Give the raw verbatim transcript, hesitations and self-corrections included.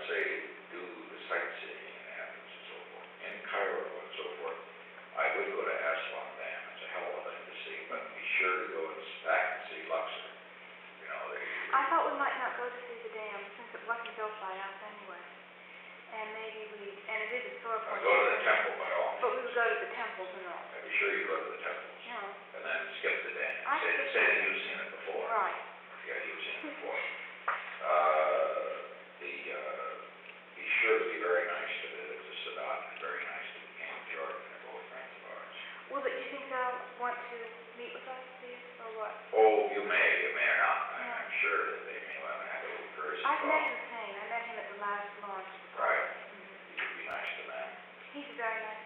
would say do the sightseeing in Athens and so forth, in Cairo and so forth. I would go to Aswan Dam, it's a hell of a thing to see, but be sure to go and s- back and see Luxor. You know, they, I thought we might not go to see the dam since it wasn't built by us anyway. And maybe we, and it is a sore uh, point. go to the temple by all But we means. would go to the temples and all. And be sure you go to the temples, You know, and then skip the dam. I Say, skipped say the that dam. you've seen it before. right. Yeah, you've seen it before. Uh, the, uh, be sure to be very nice to the, to Sadat and very nice to the King of Jordan. They're both friends of ours. Well, but you think they'll want to meet with us, see us, or what? Oh, you may, you may or not. I'm, Yeah. I'm sure that they may want to have a little courtesy I've call. met Hussein. I met him at the last launch. Right. Mhm. You should be nice to them. He's a very nice